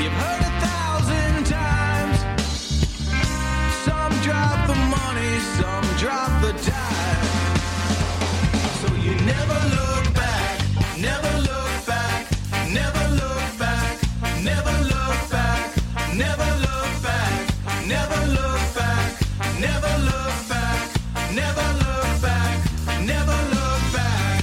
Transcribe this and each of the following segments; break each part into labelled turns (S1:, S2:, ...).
S1: You've heard 1,000 times. Some drop the money, some drop the dime. So you never look back, never look back, never look back, never look back, never look back, never look back, never look back, never look back, never look back.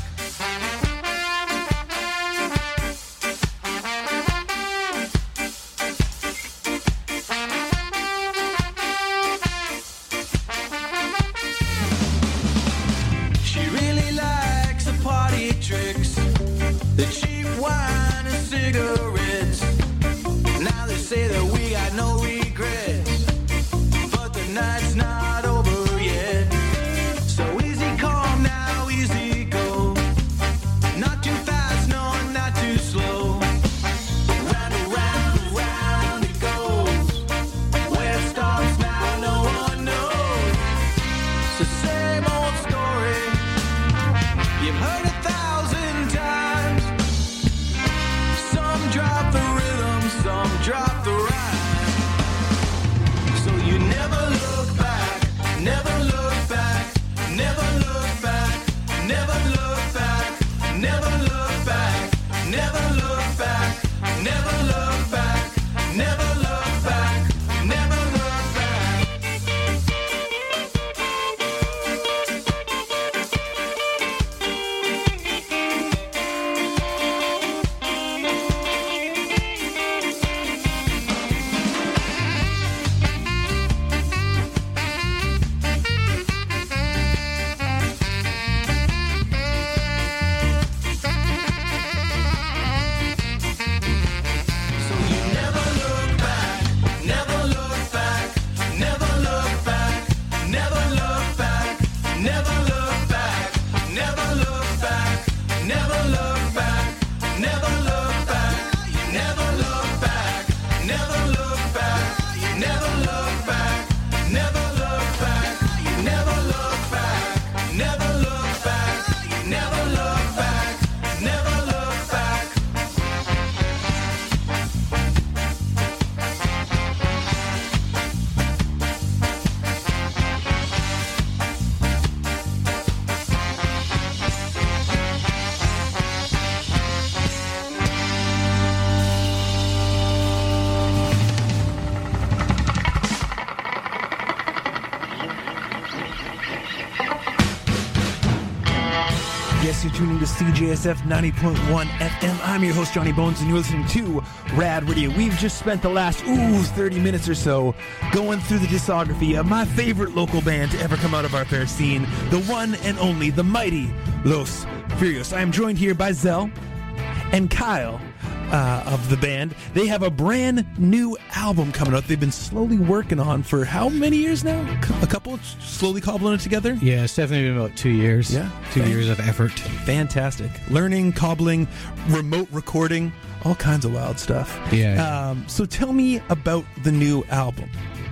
S1: She really likes the party tricks, the cheap wine and cigarettes. Now they say that we got no regrets, but the night's not over yet. So easy come now, easy go. Not too fast, no, not too slow. Round and round and round it goes. Where it stops now, no one knows. It's the same old story. You've heard 1,000 times. Some drop the rhythm, some drop the rhyme. So you never look back, never look back, never look back, never look back, never look back, never look back, never look back, never look back, never look back. So you never look back, never look back, never look back, never look back, never look back, never look back, never look back, never look back, never look back, never look back, never look back, never look back, never look back, never look back, never look back, never look back.
S2: Yes, you're tuning to CJSF 90.1 FM. I'm your host, Johnny Bones, and you're listening to Rad Radio. We've just spent the last, 30 minutes or so going through the discography of my favorite local band to ever come out of our fair scene, the one and only, the mighty Los Furios. I am joined here by Zell and Kyle of the band. They have a brand new album coming out they've been slowly working on for how many years now? A couple? Slowly cobbling it together?
S3: Yeah, it's definitely been about 2 years.
S2: Yeah.
S3: 2 years of effort.
S2: Fantastic. Learning, cobbling, remote recording, all kinds of wild stuff.
S3: Yeah.
S2: So tell me about the new album.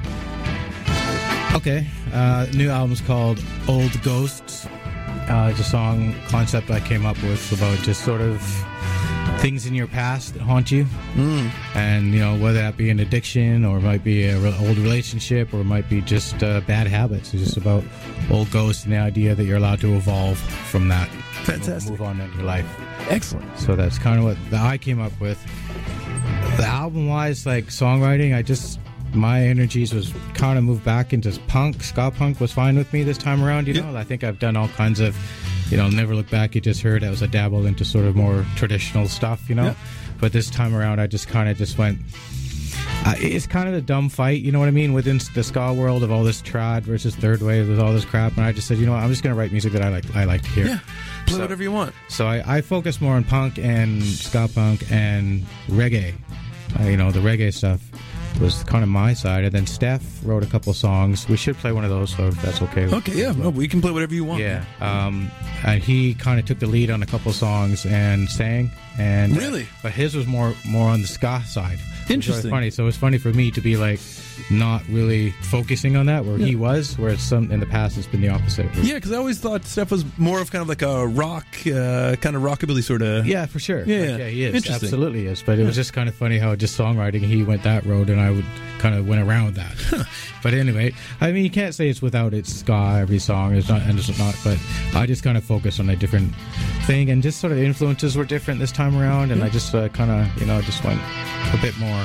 S3: Okay. New album's called Old Ghosts. It's a song concept I came up with about just sort of things in your past that haunt you. And, whether that be an addiction or it might be an old relationship or it might be just bad habits. It's just about old ghosts and the idea that you're allowed to evolve from that.
S2: Fantastic.
S3: Move on in your life.
S2: Excellent.
S3: So that's kind of what I came up with. The album-wise, like songwriting, my energies was kind of moved back into punk. Ska punk was fine with me this time around,
S2: Yeah.
S3: I think I've done all kinds of, Never Look Back, you just heard. That was a dabble into sort of more traditional stuff,
S2: Yeah.
S3: But this time around, I just kind of went... it's kind of a dumb fight, you know what I mean, within the ska world of all this trad versus third wave with all this crap. And I just said, I'm just going to write music that I like to hear.
S2: Yeah. Play whatever you want.
S3: So I focus more on punk and ska punk and reggae. The reggae stuff was kind of my side. And then Steph wrote a couple songs. We should play one of those, so if that's okay.
S2: Okay, yeah. No, we can play whatever you want.
S3: Yeah. And he kind of took the lead on a couple songs and sang. and
S2: Really?
S3: but his was more on the ska side. It was
S2: Interesting.
S3: really funny. So it was funny for me to be like not really focusing on that where he was, whereas some in the past it's been the opposite.
S2: Yeah, because I always thought Steph was more of kind of like a rock, kind of rockabilly sort of.
S3: Yeah, for sure.
S2: Yeah,
S3: Like, he is.
S2: interesting.
S3: Absolutely is. But it was just kind of funny how just songwriting, he went that road and I would kind of went around that. But anyway, I mean, you can't say it's without its ska, every song. It's not, and it's not, but I just kind of focused on a different thing and just sort of influences were different this time around. And I just kind of, just went a bit more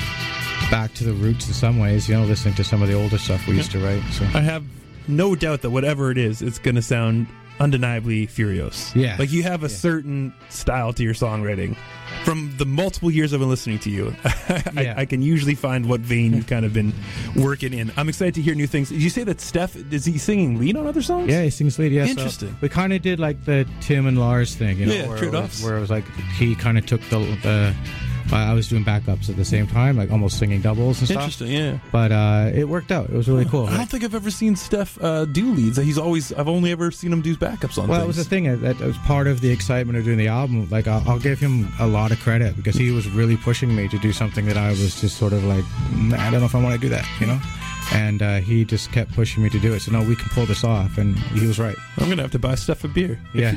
S3: back to the roots in some ways, listening to some of the older stuff we used to write. So
S2: I have no doubt that whatever it is, it's going to sound undeniably Furious.
S3: Yeah.
S2: Like you have a certain style to your songwriting. From the multiple years I've been listening to you, I can usually find what vein you've kind of been working in. I'm excited to hear new things. Did you say that Steph, is he singing lead on other songs?
S3: yeah, he sings lead. Yeah,
S2: Interesting.
S3: So we kind of did like the Tim and Lars thing,
S2: Yeah,
S3: where
S2: trade-offs.
S3: it was like he kind of took the I was doing backups at the same time, like almost singing doubles and stuff.
S2: Interesting, yeah.
S3: But it worked out. It was really cool.
S2: I don't think I've ever seen Steph do leads. I've only ever seen him do backups on
S3: Well,
S2: things.
S3: it was the thing that was part of the excitement of doing the album. Like, I'll give him a lot of credit because he was really pushing me to do something that I was just sort of like, I don't know if I want to do that, And he just kept pushing me to do it. So, no, we can pull this off. And he was right.
S2: I'm going to have to buy Steph a beer.
S3: Yeah.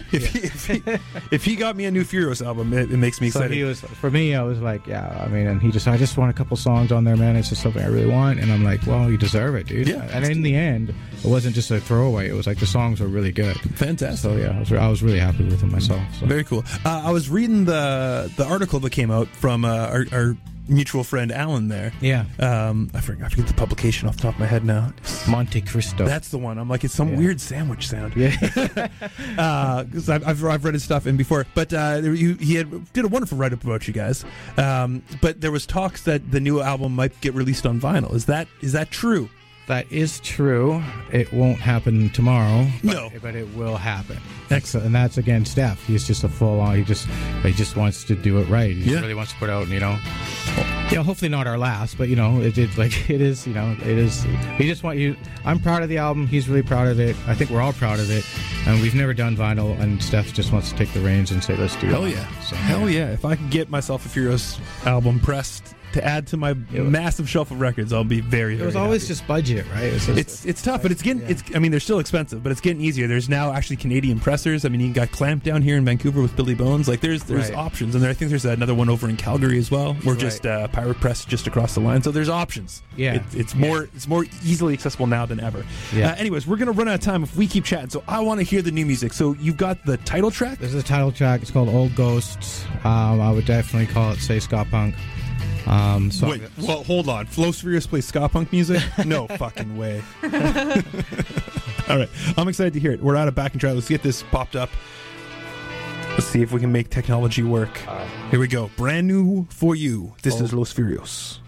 S2: If he got me a new Furious album, it makes me
S3: So
S2: excited.
S3: for me, I was like, yeah, I mean, and I just want a couple songs on there, man. It's just something I really want. And I'm like, well, you deserve it, dude.
S2: Yeah,
S3: And in the end, it wasn't just a throwaway. It was like the songs were really good.
S2: Fantastic.
S3: So, yeah, I was really happy with it myself. So.
S2: Very cool. I was reading the article that came out from our mutual friend Alan there.
S3: Yeah.
S2: I forget the publication off the top of my head now.
S3: Monte Cristo.
S2: That's the one. I'm like, it's some weird sandwich sound.
S3: Yeah.
S2: Because I've read his stuff in before, but he did a wonderful write up about you guys. But there was talks that the new album might get released on vinyl. Is that true?
S3: That is true. It won't happen tomorrow.
S2: No.
S3: But it will happen.
S2: Excellent.
S3: And that's, again, Steph. He's just a full-on, he just wants to do it right. He really wants to put out, hopefully not our last, but, it is, we just want you, I'm proud of the album. He's really proud of it. I think we're all proud of it. And we've never done vinyl, and Steph just wants to take the reins and say, let's do it.
S2: Hell yeah.
S3: So,
S2: Hell yeah. If I could get myself a Furious album pressed to add to my massive shelf of records, I'll be very, very
S3: It was always
S2: happy.
S3: just budget, right?
S2: It's tough, but it's getting. I mean, they're still expensive, but it's getting easier. There's now actually Canadian pressers. I mean, you got Clamp down here in Vancouver with Billy Bones. Like, there's options, and I think there's another one over in Calgary as well. We're just Pirate Press just across the line, so there's options.
S3: Yeah,
S2: it's more easily accessible now than ever.
S3: Yeah.
S2: Anyways, we're gonna run out of time if we keep chatting. So I want to hear the new music. So you've got the title track.
S3: This is the title track. It's called Old Ghosts. I would definitely call it Say Ska Punk.
S2: Wait, well, hold on. Flo's Furious plays ska punk music? No fucking way. All right, I'm excited to hear it. We're out of back and try. Let's get this popped up. Let's see if we can make technology work. Here we go. Brand new for you. This is Los Furios.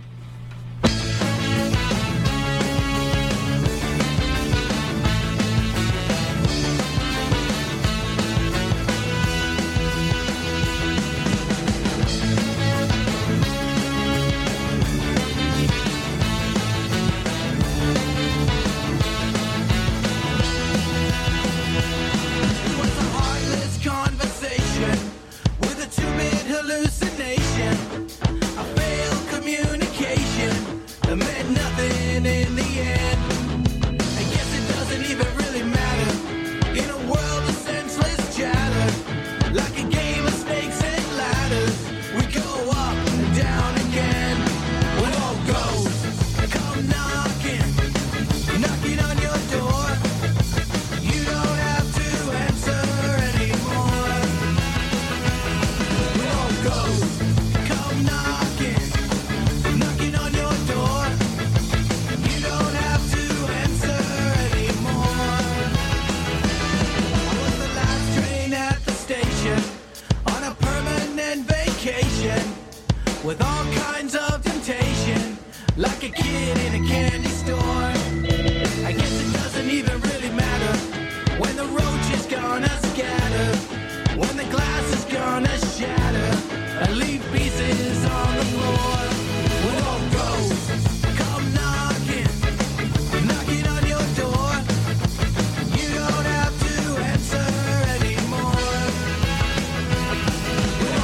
S1: With all kinds of temptation, like a kid in a candy store. I guess it doesn't even really matter when the roach is gonna scatter, when the glass is gonna shatter and leave pieces on the floor. With all ghosts come knocking on your door. You don't have to answer anymore. With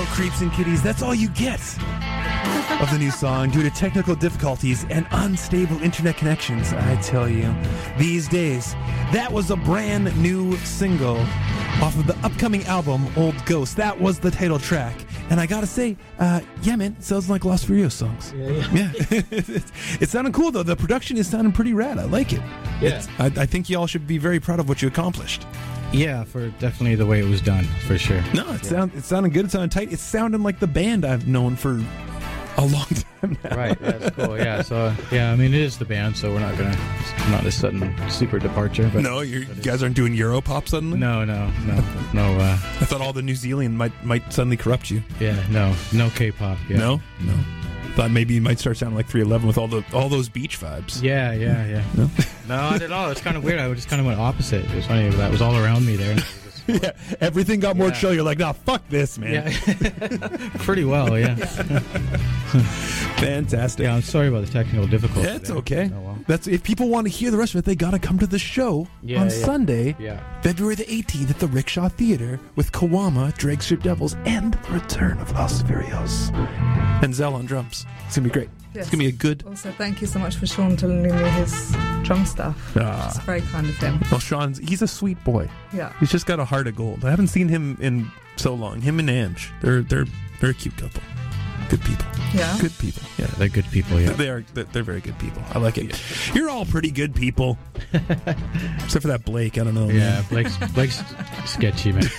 S2: Creeps and Kitties, that's all you get of the new song due to technical difficulties and unstable internet connections. I tell you, these days, that was a brand new single off of the upcoming album Old Ghost. That was the title track. And I gotta say, yeah, man, it sounds like Los Furios songs. Yeah. It sounded cool, though. The production is sounding pretty rad. I like it.
S3: Yeah.
S2: I think y'all should be very proud of what you accomplished.
S3: Yeah, for definitely the way it was done, for sure.
S2: No, it sounded good. It sounded tight. It's sounding like the band I've known for a long time now.
S3: Right, that's cool. Yeah, so I mean, it is the band, so we're not not a sudden super departure. But
S2: No, you guys aren't doing Europop suddenly?
S3: No.
S2: I thought all the New Zealand might suddenly corrupt you.
S3: Yeah, no K-pop. Yeah.
S2: No. Thought maybe you might start sounding like 311 with all those beach vibes.
S3: Yeah.
S2: No,
S3: Not at all. It's kind of weird. I just kind of went opposite. It was funny. That was all around me there.
S2: Yeah, everything got more chill. You're like, nah, fuck this, man.
S3: Yeah. Pretty well, yeah.
S2: Fantastic.
S3: Yeah, I'm sorry about the technical difficulty.
S2: That's
S3: there.
S2: okay.
S3: Oh, well.
S2: That's if people want to hear the rest of it, they got to come to the show on Sunday, February the 18th at the Rickshaw Theater with Kawama, Drag Strip Devils, and the return of Los Furios. And Zell on drums. It's going to be great.
S4: Yes.
S2: It's going to be a good...
S4: Also, thank you so much for Sean telling me his drum stuff. It's very kind of him.
S2: Well, he's a sweet boy.
S4: Yeah.
S2: He's just got a heart of gold. I haven't seen him in so long. Him and Ange. They're a cute couple. Good people.
S4: Yeah.
S2: Good people. Yeah.
S3: They're good people, yeah.
S2: They're very good people. I like it. You're all pretty good people. Except for that Blake. I don't know.
S3: Yeah, Blake's sketchy, man.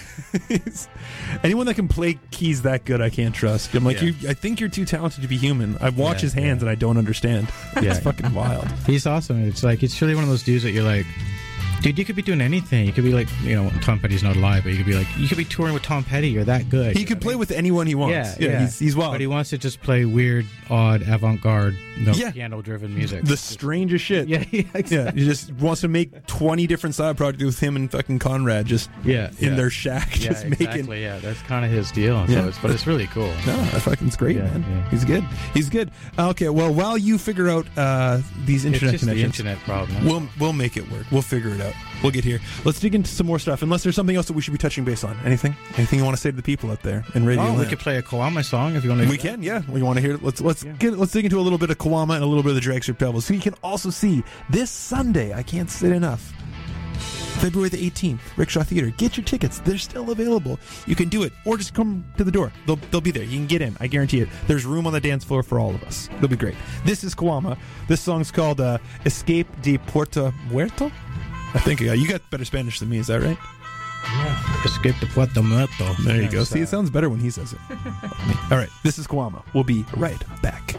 S2: Anyone that can play keys that good, I can't trust. I'm like, I think you're too talented to be human. I watch his hands and I don't understand.
S3: Yeah.
S2: It's fucking wild.
S3: He's awesome. It's really one of those dudes that you're like, dude, you could be doing anything. You could be like, Tom Petty's not alive, but you could be touring with Tom Petty. You're that good.
S2: He could play with anyone he wants. Yeah. He's wild.
S3: But he wants to just play weird, odd, avant-garde, piano-driven music.
S2: The strangest shit.
S3: Yeah, exactly.
S2: Yeah, he just wants to make 20 different side projects with him and fucking Conrad just in their shack. Just
S3: exactly.
S2: making.
S3: Yeah, that's kind of his deal. So but it's really cool.
S2: No, it's great, man.
S3: Yeah.
S2: He's good. Okay, well, while you figure out these internet
S3: it's just
S2: connections,
S3: the internet problem.
S2: We'll make it work. We'll figure it out. We'll get here. Let's dig into some more stuff. Unless there's something else that we should be touching base on. Anything you want to say to the people out there in radio?
S3: We could play a Kawama song if you want to.
S2: We can, yeah. We want to hear it. Let's dig into a little bit of Kawama and a little bit of the Drag Strip Devils. So you can also see this Sunday. I can't say it enough. February the 18th, Rickshaw Theater. Get your tickets. They're still available. You can do it. Or just come to the door. They'll be there. You can get in. I guarantee it. There's room on the dance floor for all of us. It'll be great. This is Kawama. This song's called Escape de Puerto Muerto. I think you got better Spanish than me. Is that right?
S3: Yeah. Escape de Puerto Muerto.
S2: There you go. See, it sounds better when he says it. All right. This is Kawama. We'll be right back.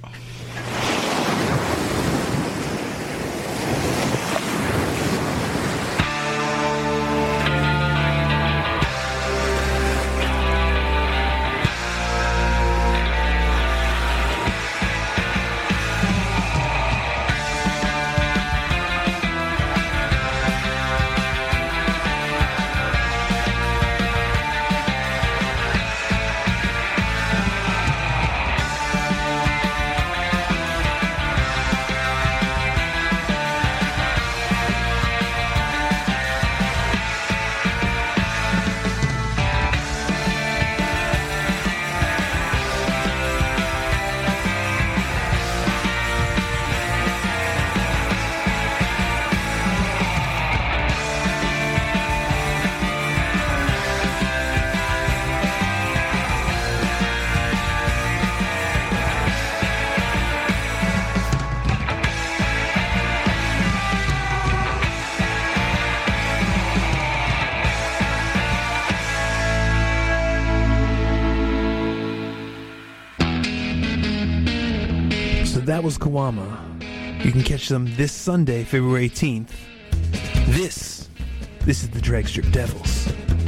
S2: That was Kawama. You can catch them this Sunday, February 18th. This is the Drag Strip Devils.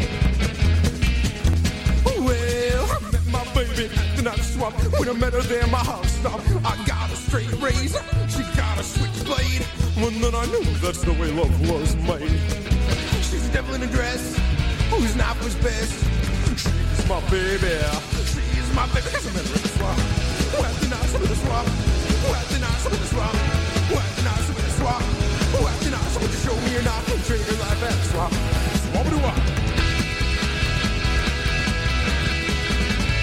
S5: Well, I met my baby acting out of swamp. When I met her there, my heart stopped. I got a straight razor, she got a switchblade. And then I knew that's the way love was made. She's a devil in a dress, whose knife was best. She's my baby, she's my baby. Cause I met her in the swamp. Whack the knife with a swamp. Whack the knife with a swamp. Whack the knife with a swamp. Whack the knife with a show me your knife and trade your life at a swamp. Swamp-a-doo-wop.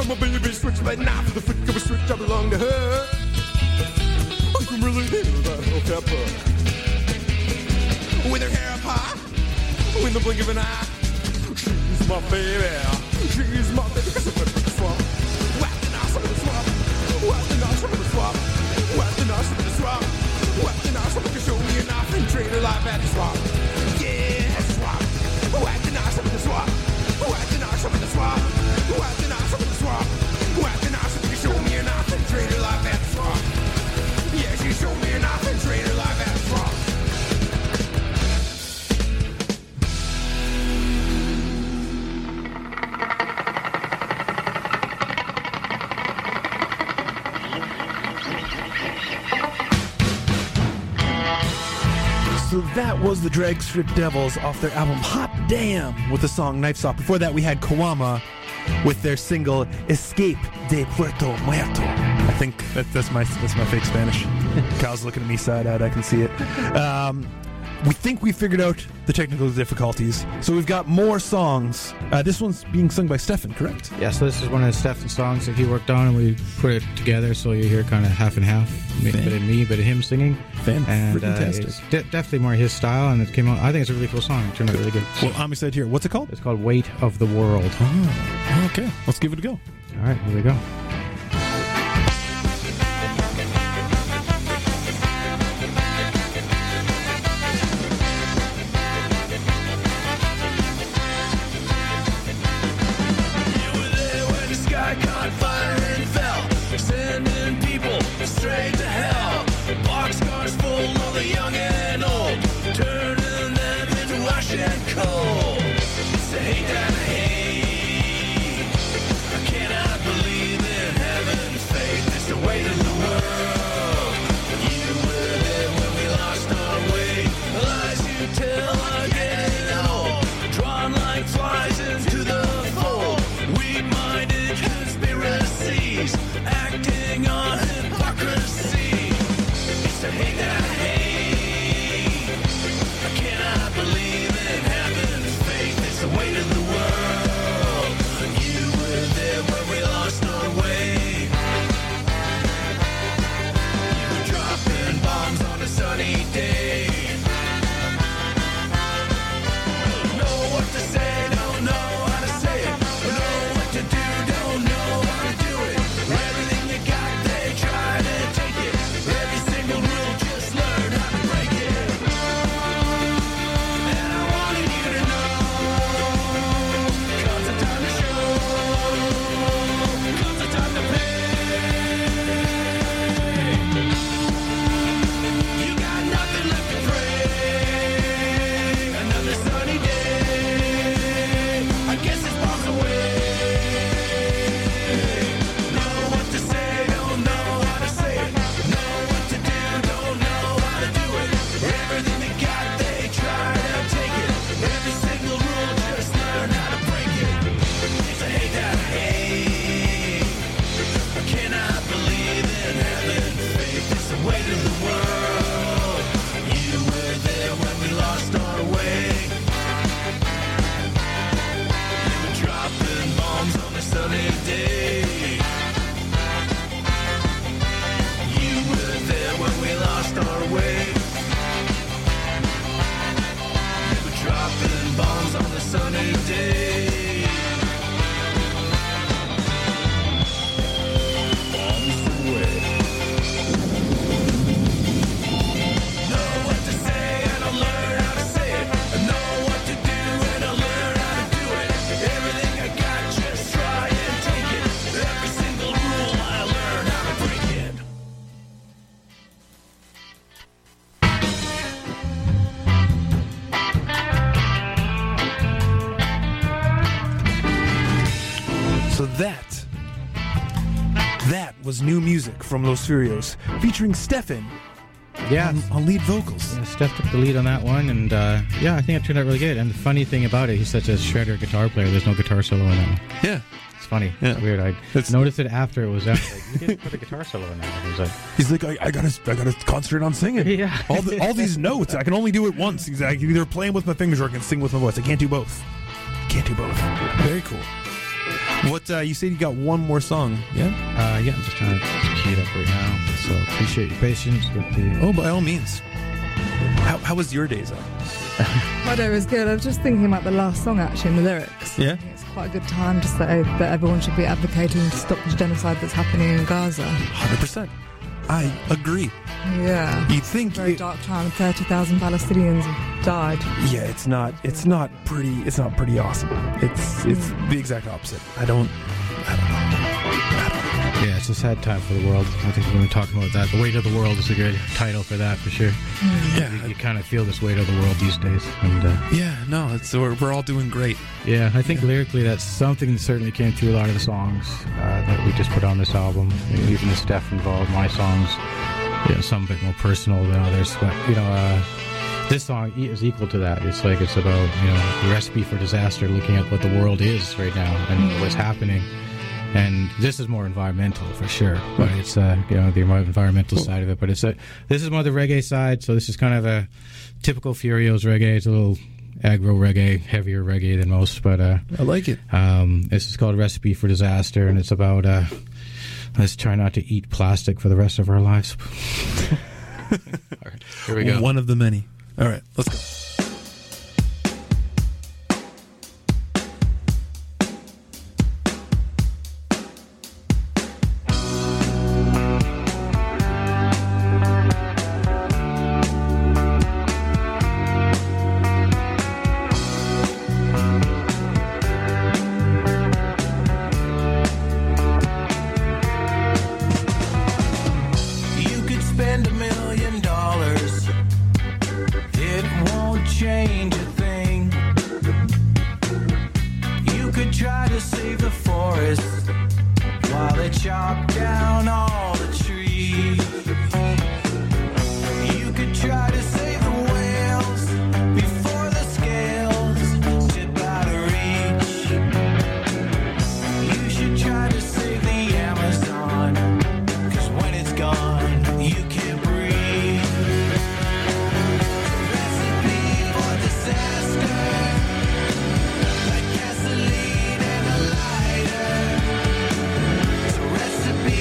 S5: Cause my baby switched my knife with the flick of a switch. I belong to her. You can really hear that little pepper. With her hair up high, with the blink of an eye. She's my baby. She's my baby. Cause I'm gonna swap. Whack the nosh with the swap. Whack the nosh with the swap. Whack the nosh with the swap. Whack the nosh with the show me a knife and trade her life at the swap. Yeah, swap. Whack the nosh with the swap. Whack the nosh with the swap. Whack the nosh with the swap. Whack the nosh with the show me a knife and trade her life at the swap. Yeah, she showed me a knife and trade her life at the swap.
S2: So that was the Drag Strip Devils off their album Hot Damn with the song Knife Stop. Before that, we had Kawama with their single Escape de Puerto Muerto. I think that's my fake Spanish. Kyle's looking at me side-eyed. I can see it. We think we figured out the technical difficulties, so we've got more songs. This one's being sung by Stefan, correct?
S3: Yeah, so this is one of Stefan's songs that he worked on, and we put it together so you hear kind of half and half. Bit of me, bit of him singing.
S2: Fantastic.
S3: It's definitely more his style, and it came out. I think it's a really cool song. It turned out really good.
S2: Well, I'm excited to hear it. What's it called?
S3: It's called Weight of the World.
S2: Oh, okay. Let's give it a go.
S3: All right, here we go.
S1: Straight to hell, boxcars full of the young and old, turning them into ash and coal. It's a hate that I hate. I cannot believe in heaven's faith. It's the weight of the world. You were there when we lost our way. Lies you tell are getting old, drawn like flies into the fold. Weak-minded conspiracies acting on hypocrisy. It's a hate that I hate. I cannot believe in heaven's faith. It's the weight of the world. You were there when we lost our way. You were dropping bombs on a sunny day. Don't know what to say, don't know how to say it. Don't know what to do, don't know how to do it. Everything you got, they try to take it. Every single rule, just learn how to break it. And I wanted you to know, comes the time to show, comes the time to pay. You got nothing left to pray. Another sunny day, I guess it's bombs away. Know what to say, don't know how to say it. Know what to do, don't know how to do it. Everything they got, they try to take it. Every single rule, just learn how to break it. It's a hate that I hate. I cannot believe in heaven's faith. It's the weight of the world. You were there when we lost our way. You were dropping bombs on a sunny day. You were there when we lost our way. You were dropping bombs on a sunny day. Bombs away. Know what to say and I'll learn how to say it. I know what to do and I'll learn how to do it. Everything I got, just try and take it. Every single rule, I learn how to break it.
S2: So that was new music from Los Furios, featuring Stefan
S3: Yeah.
S2: on lead vocals.
S3: Yeah, Steph took the lead on that one, and yeah, I think it turned out really good. And the funny thing about it, he's such a shredder guitar player. There's no guitar solo in that one.
S2: Yeah.
S3: It's funny.
S2: Yeah.
S3: It's weird. I noticed it after it was out. Like, you didn't put a guitar solo in that. He's like,
S2: I gotta concentrate on singing.
S3: Yeah.
S2: All these notes, I can only do it once. He's like, either playing with my fingers or I can sing with my voice. I can't do both. Very cool. What you said you got one more song? Yeah.
S3: Yeah, I'm just trying to key it up right now. So appreciate your patience with the.
S2: Oh, by all means. How was your days?
S4: My day was good. I was just thinking about the last song actually and the lyrics.
S2: Yeah.
S4: I think it's quite a good time to say that everyone should be advocating to stop the genocide that's happening in Gaza.
S2: 100%. I agree.
S4: Yeah.
S2: You'd think
S4: Very dark time. 30,000 Palestinians have died.
S2: Yeah, it's not pretty awesome. It's the exact opposite. I don't know.
S3: Yeah, it's a sad time for the world. I think we're going to talk about that. The Weight of the World is a good title for that, for sure.
S2: Yeah.
S3: You kind of feel this weight of the world these days. And
S2: Yeah, no, we're all doing great.
S3: yeah, I think lyrically that's something that certainly came through a lot of the songs that we just put on this album. Even the Steph involved, my songs, some a bit more personal than others. But, this song is equal to that. It's like it's about, the recipe for disaster, looking at what the world is right now and what's happening. And this is more environmental for sure, but it's the environmental side of it. But this is more the reggae side. So this is kind of a typical Furios reggae. It's a little aggro reggae, heavier reggae than most. But
S2: I like it.
S3: This is called Recipe for Disaster, and it's about let's try not to eat plastic for the rest of our lives. All right, here we go.
S2: One of the many. All right, let's go.
S1: Recipe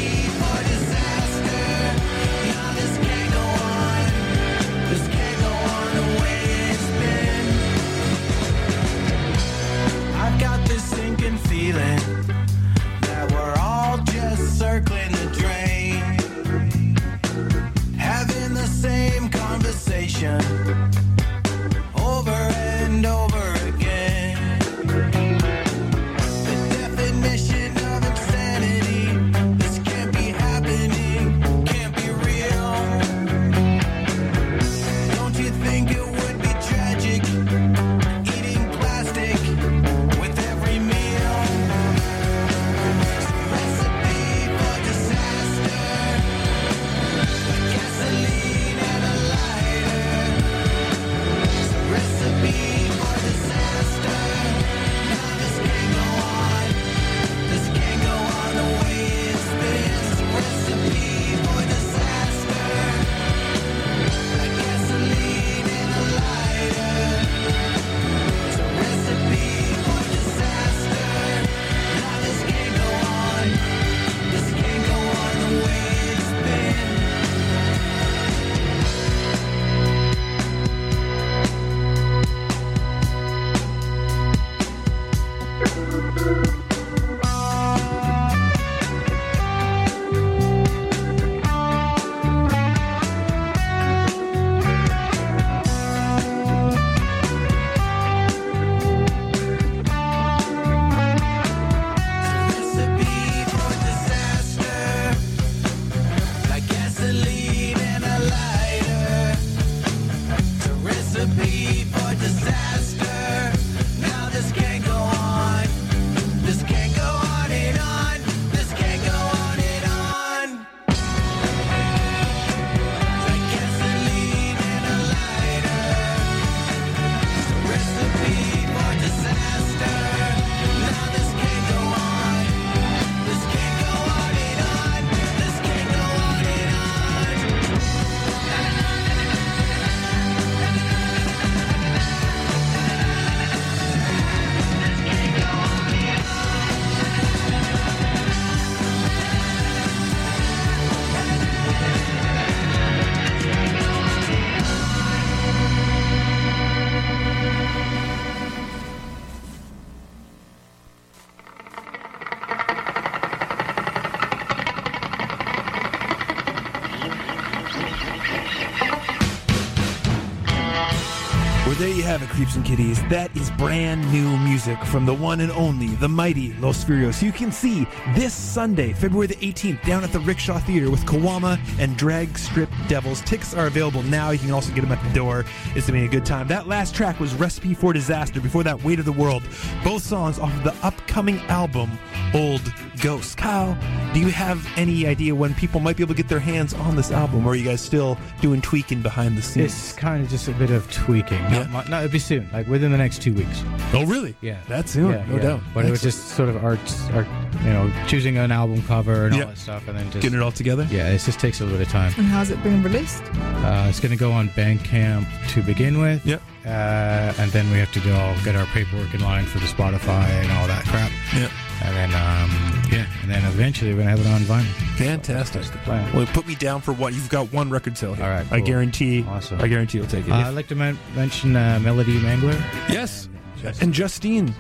S2: love it, Creeps and Kitties. That is brand new music from the one and only, the mighty Los Furios. You can see this Sunday, February the 18th, down at the Rickshaw Theater with Kawama and Drag Strip Devils. Tickets are available now. You can also get them at the door. It's going to be a good time. That last track was Recipe for Disaster. Before that, Weight of the World. Both songs off of the upcoming album, Old Ghost. Kyle, do you have any idea when people might be able to get their hands on this album, or are you guys still doing tweaking behind the scenes?
S3: It's kind of just a bit of tweaking.
S2: Yeah.
S3: No, it'll be soon, like within the next 2 weeks.
S2: Oh, really?
S3: Yeah.
S2: That's soon, no doubt.
S3: But it was just sort of art, choosing an album cover and all that stuff, and then just
S2: getting it all together?
S3: Yeah, it just takes a little bit of time.
S4: And how's it been released?
S3: It's going to go on Bandcamp to begin with.
S2: Yep.
S3: And then we have to get our paperwork in line for the Spotify and all that crap.
S2: Yep.
S3: And then, and then eventually we're going to have it on vinyl.
S2: Fantastic.
S3: That's the plan.
S2: Well, put me down for what you've got. One record sale here.
S3: All right,
S2: I
S3: cool.
S2: guarantee.
S3: Awesome.
S2: I guarantee you'll take it.
S3: I'd like to mention Melody Mangler.
S2: Yes. And Justine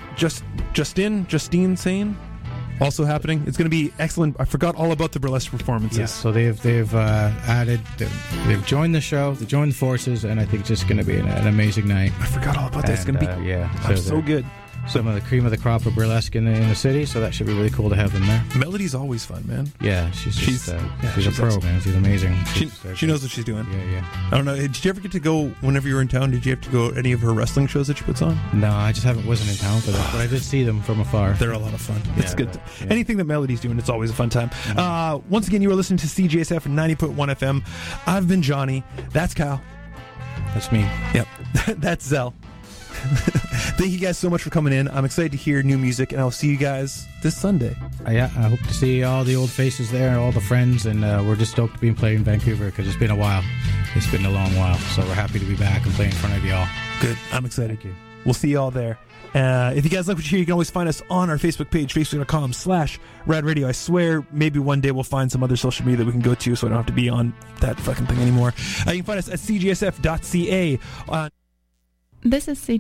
S2: Sane, also happening. It's going to be excellent. I forgot all about the burlesque performances.
S3: Yeah, so they've joined the show, they joined the forces, and I think it's just going to be an amazing night.
S2: I forgot all about that. It's going to be so good.
S3: Some of the cream of the crop of burlesque in the city, so that should be really cool to have them there.
S2: Melody's always fun, man.
S3: Yeah, she's a pro,
S2: excellent.
S3: man. She's amazing.
S2: She knows what she's doing.
S3: Yeah.
S2: I don't know. Did you ever get to go, whenever you were in town, did you have to go to any of her wrestling shows that she puts on?
S3: No, I just wasn't in town for that, but I did see them from afar.
S2: They're a lot of fun. It's good.
S3: Yeah.
S2: Anything that Melody's doing, it's always a fun time. Once again, you are listening to CJSF 90.1 FM. I've been Johnny. That's Kyle.
S3: That's me.
S2: Yep. That's Zell. Thank you guys so much for coming in. I'm excited to hear new music, and I'll see you guys this Sunday.
S3: I hope to see all the old faces there, all the friends, and we're just stoked to be playing in Vancouver because it's been a while. It's been a long while, so we're happy to be back and play in front of y'all.
S2: Good. I'm excited.
S3: Thank you.
S2: We'll see y'all there. If you guys like what you hear, you can always find us on our Facebook page, facebook.com/Rad Radio. I swear maybe one day we'll find some other social media that we can go to so I don't have to be on that fucking thing anymore. You can find us at cgsf.ca.
S6: This is CJ.